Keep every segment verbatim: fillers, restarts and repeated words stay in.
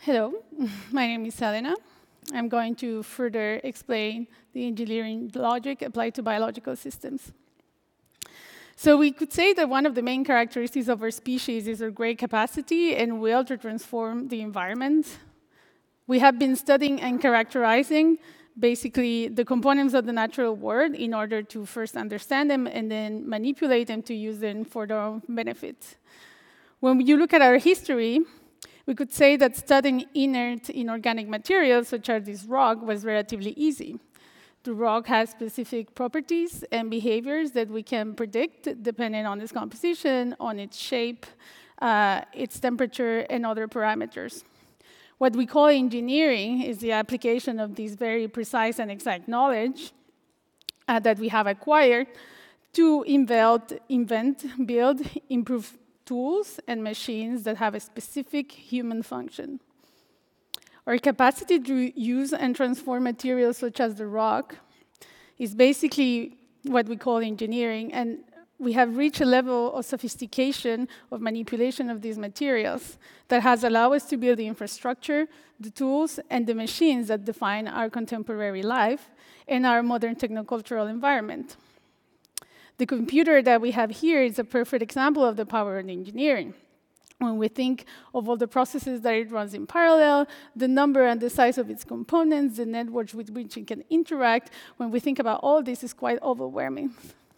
Hello, my name is Selena. I'm going to further explain the engineering logic applied to biological systems. So we could say that one of the main characteristics of our species is our great capacity and will to transform the environment. We have been studying and characterizing basically the components of the natural world in order to first understand them and then manipulate them to use them for their own benefit. When you look at our history, we could say that studying inert inorganic materials, such as this rock, was relatively easy. The rock has specific properties and behaviors that we can predict depending on its composition, on its shape, uh, its temperature, and other parameters. What we call engineering is the application of this very precise and exact knowledge uh, that we have acquired to invent, invent, build, improve tools and machines that have a specific human function. Our capacity to use and transform materials such as the rock is basically what we call engineering, and we have reached a level of sophistication of manipulation of these materials that has allowed us to build the infrastructure, the tools, and the machines that define our contemporary life and our modern technocultural environment. The computer that we have here is a perfect example of the power of engineering. When we think of all the processes that it runs in parallel, the number and the size of its components, the networks with which it can interact, when we think about all this, is quite overwhelming.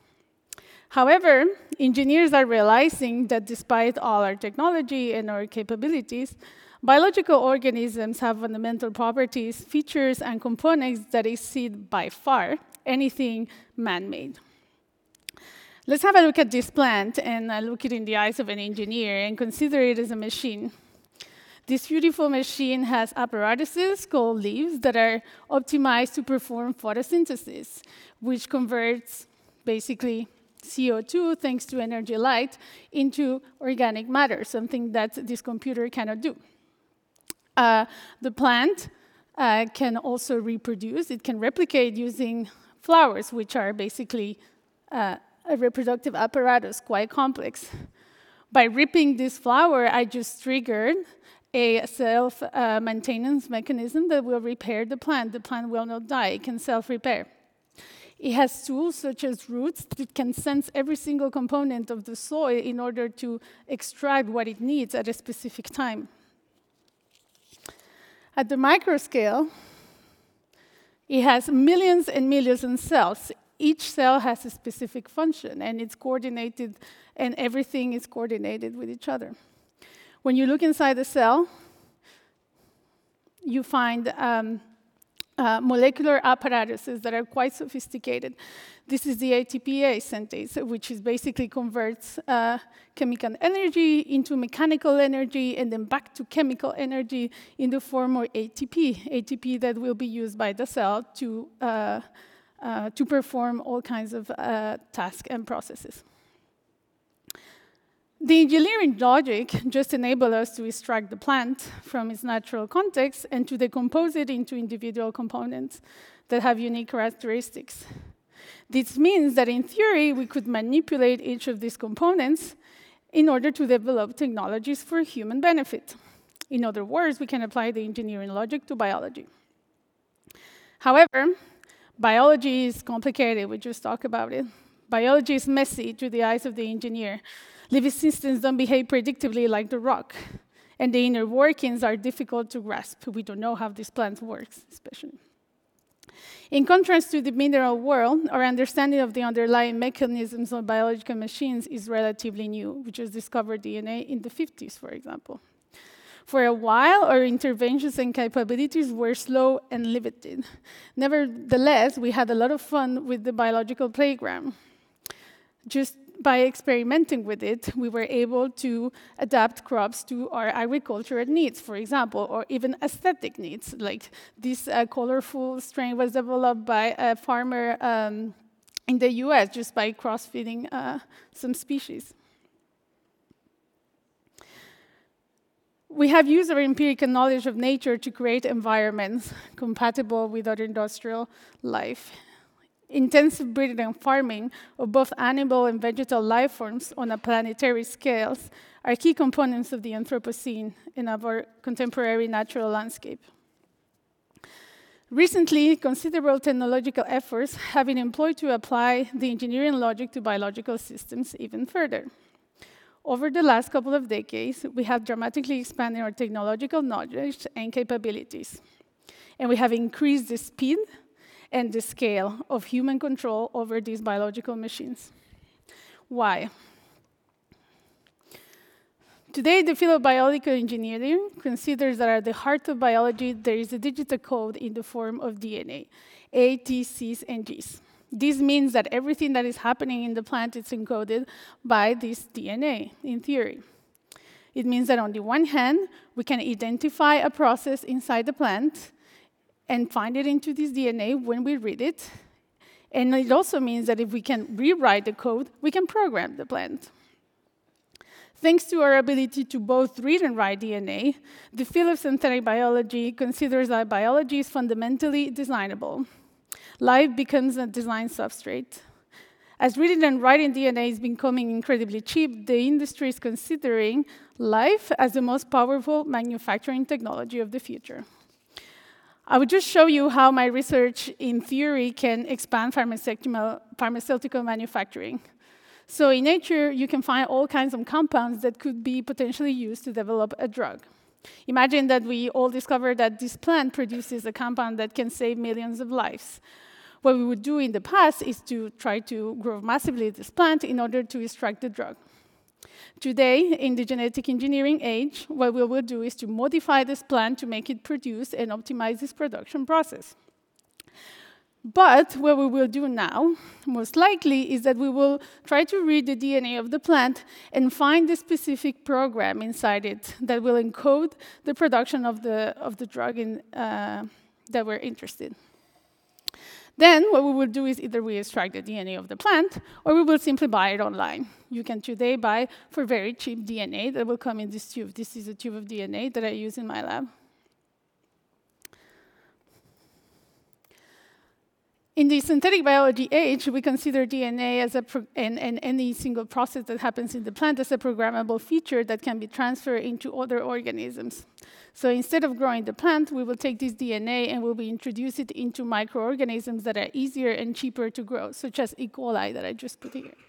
However, engineers are realizing that despite all our technology and our capabilities, biological organisms have fundamental properties, features, and components that exceed by far anything man-made. Let's have a look at this plant and uh, look it in the eyes of an engineer and consider it as a machine. This beautiful machine has apparatuses called leaves that are optimized to perform photosynthesis, which converts basically C O two, thanks to energy light, into organic matter, something that this computer cannot do. Uh, the plant uh, can also reproduce. It can replicate using flowers, which are basically uh, a reproductive apparatus, quite complex. By ripping this flower, I just triggered a self-maintenance uh, mechanism that will repair the plant. The plant will not die. It can self-repair. It has tools such as roots that can sense every single component of the soil in order to extract what it needs at a specific time. At the micro scale, it has millions and millions of cells. Each cell has a specific function, and it's coordinated, and everything is coordinated with each other. When you look inside the cell, you find um, uh, molecular apparatuses that are quite sophisticated. This is the A T P A synthase, which is basically converts uh, chemical energy into mechanical energy, and then back to chemical energy in the form of A T P, A T P that will be used by the cell to uh, Uh, to perform all kinds of uh, tasks and processes. The engineering logic just enables us to extract the plant from its natural context and to decompose it into individual components that have unique characteristics. This means that in theory, we could manipulate each of these components in order to develop technologies for human benefit. In other words, we can apply the engineering logic to biology. However, biology is complicated. We just talked about it. Biology is messy to the eyes of the engineer. Living systems don't behave predictably like the rock, and the inner workings are difficult to grasp. We don't know how this plant works, especially. In contrast to the mineral world, our understanding of the underlying mechanisms of biological machines is relatively new. We just discovered D N A in the fifties, for example. For a while, our interventions and capabilities were slow and limited. Nevertheless, we had a lot of fun with the biological playground. Just by experimenting with it, we were able to adapt crops to our agricultural needs, for example, or even aesthetic needs. Like this uh, colorful strain was developed by a farmer um, in the U S just by cross-feeding uh, some species. We have used our empirical knowledge of nature to create environments compatible with our industrial life. intensive breeding and farming of both animal and vegetal life forms on a planetary scale are key components of the Anthropocene in our contemporary natural landscape. Recently, considerable technological efforts have been employed to apply the engineering logic to biological systems even further. Over the last couple of decades, we have dramatically expanded our technological knowledge and capabilities. And we have increased the speed and the scale of human control over these biological machines. Why? Today, the field of biological engineering considers that at the heart of biology, there is a digital code in the form of D N A, A, T, Cs, and Gs. This means that everything that is happening in the plant is encoded by this D N A, in theory. It means that on the one hand, we can identify a process inside the plant and find it into this D N A when we read it. And it also means that if we can rewrite the code, we can program the plant. Thanks to our ability to both read and write D N A, the field of synthetic biology considers that biology is fundamentally designable. Life becomes a design substrate. As reading and writing D N A is becoming incredibly cheap, the industry is considering life as the most powerful manufacturing technology of the future. I would just show you how my research in theory can expand pharmaceutical, pharmaceutical manufacturing. So in nature, you can find all kinds of compounds that could be potentially used to develop a drug. Imagine that we all discover that this plant produces a compound that can save millions of lives. What we would do in the past is to try to grow massively this plant in order to extract the drug. Today, in the genetic engineering age, what we will do is to modify this plant to make it produce and optimize this production process. But what we will do now, most likely, is that we will try to read the D N A of the plant and find the specific program inside it that will encode the production of the, of the drug in, uh, that we're interested in. Then what we will do is either we extract the D N A of the plant, or we will simply buy it online. You can today buy for very cheap D N A that will come in this tube. This is a tube of D N A that I use in my lab. In the synthetic biology age, we consider D N A as a pro and, and any single process that happens in the plant as a programmable feature that can be transferred into other organisms. So instead of growing the plant, we will take this D N A and we will introduce it into microorganisms that are easier and cheaper to grow, such as E. coli that I just put here.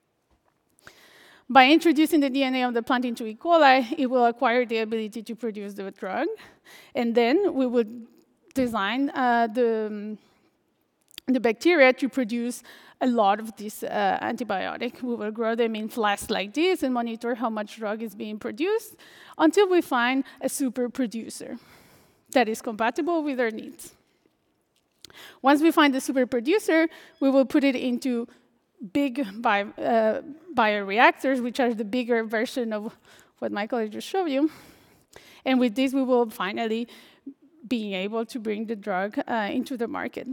By introducing the D N A of the plant into E. coli, it will acquire the ability to produce the drug, and then we would design uh, the the bacteria to produce a lot of this uh, antibiotic. We will grow them in flasks like this and monitor how much drug is being produced until we find a super producer that is compatible with our needs. Once we find the super producer, we will put it into big bio, uh, bioreactors, which are the bigger version of what my colleague just showed you. And with this, we will finally be able to bring the drug uh, into the market.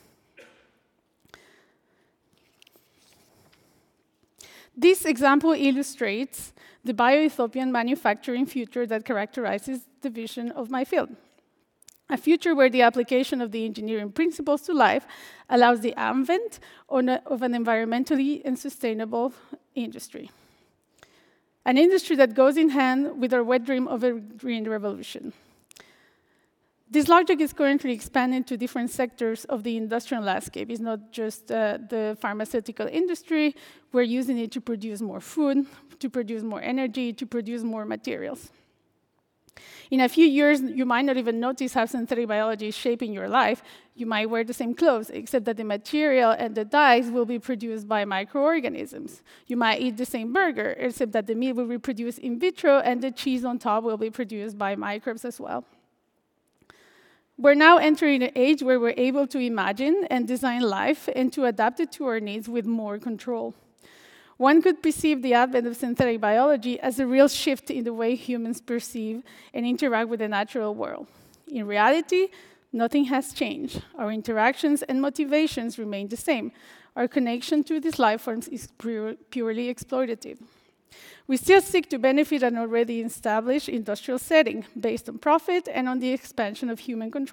This example illustrates the bioutopian manufacturing future that characterizes the vision of my field. A future where the application of the engineering principles to life allows the advent of an environmentally and sustainable industry. An industry that goes in hand with our wet dream of a green revolution. This logic is currently expanding to different sectors of the industrial landscape. It's not just uh, the pharmaceutical industry. We're using it to produce more food, to produce more energy, to produce more materials. In a few years, you might not even notice how synthetic biology is shaping your life. You might wear the same clothes, except that the material and the dyes will be produced by microorganisms. You might eat the same burger, except that the meat will be produced in vitro, and the cheese on top will be produced by microbes as well. We're now entering an age where we're able to imagine and design life and to adapt it to our needs with more control. One could perceive the advent of synthetic biology as a real shift in the way humans perceive and interact with the natural world. In reality, nothing has changed. Our interactions and motivations remain the same. Our connection to these life forms is pure, purely exploitative. We still seek to benefit an already established industrial setting based on profit and on the expansion of human control.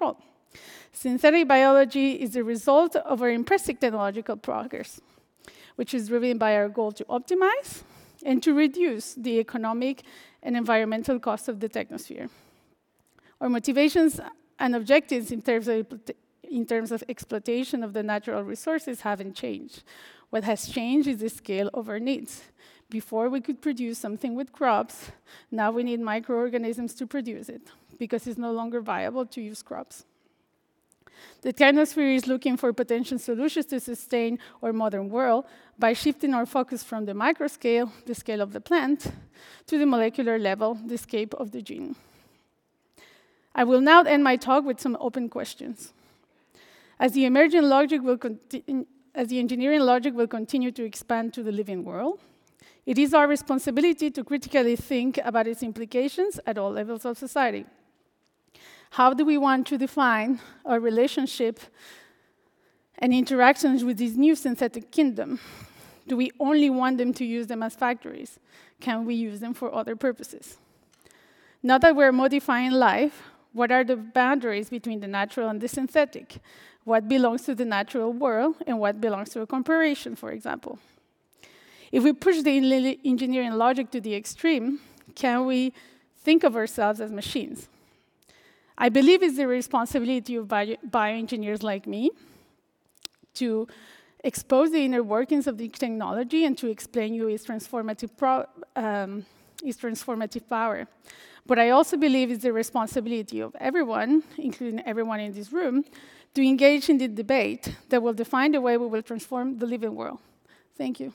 Synthetic biology is the result of our impressive technological progress, which is driven by our goal to optimize and to reduce the economic and environmental costs of the technosphere. Our motivations and objectives in terms of, in terms of exploitation of the natural resources haven't changed. What has changed is the scale of our needs. Before we could produce something with crops, now we need microorganisms to produce it, because it's no longer viable to use crops. The technosphere is looking for potential solutions to sustain our modern world by shifting our focus from the microscale, the scale of the plant, to the molecular level, the scale of the gene. I will now end my talk with some open questions. As the emergent logic will continue, as the engineering logic will continue to expand to the living world, it is our responsibility to critically think about its implications at all levels of society. How do we want to define our relationship and interactions with this new synthetic kingdom? Do we only want them to use them as factories? Can we use them for other purposes? Now that we're modifying life, what are the boundaries between the natural and the synthetic? What belongs to the natural world and what belongs to a corporation, for example? If we push the engineering logic to the extreme, can we think of ourselves as machines? I believe it's the responsibility of bio bioengineers like me to expose the inner workings of the technology and to explain you its transformative, pro um, its transformative power. But I also believe it's the responsibility of everyone, including everyone in this room, to engage in the debate that will define the way we will transform the living world. Thank you.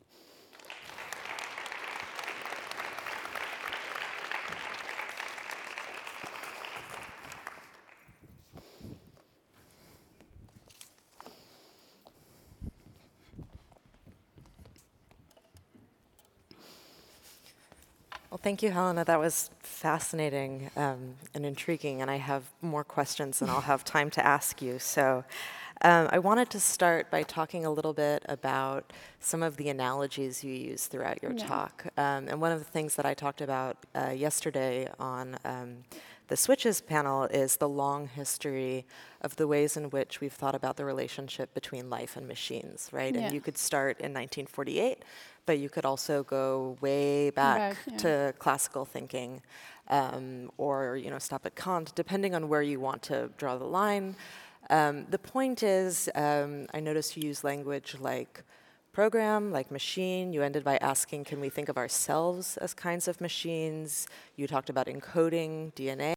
Well, thank you, Helena. That was fascinating um, and intriguing, and I have more questions than I'll have time to ask you. So um, I wanted to start by talking a little bit about some of the analogies you use throughout your yeah. talk. Um, and one of the things that I talked about uh, yesterday on um, the Switches panel is the long history of the ways in which we've thought about the relationship between life and machines, right? Yeah. And you could start in nineteen forty-eight, but you could also go way back, back yeah. to classical thinking, um, or you know, stop at Kant, depending on where you want to draw the line. Um, the point is, um, I noticed you use language like program, like machine. You ended by asking, can we think of ourselves as kinds of machines? You talked about encoding D N A.